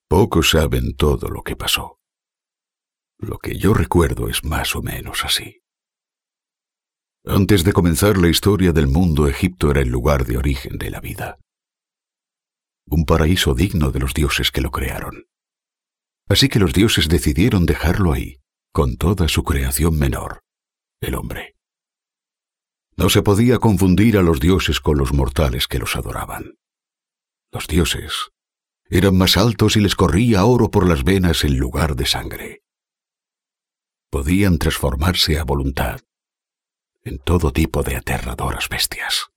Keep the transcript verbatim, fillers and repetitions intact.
Pocos saben todo lo que pasó. Lo que yo recuerdo es más o menos así. Antes de comenzar la historia del mundo, Egipto era el lugar de origen de la vida. Un paraíso digno de los dioses que lo crearon. Así que los dioses decidieron dejarlo ahí, con toda su creación menor, el hombre. No se podía confundir a los dioses con los mortales que los adoraban. Los dioses eran más altos y les corría oro por las venas en lugar de sangre. Podían transformarse a voluntad en todo tipo de aterradoras bestias.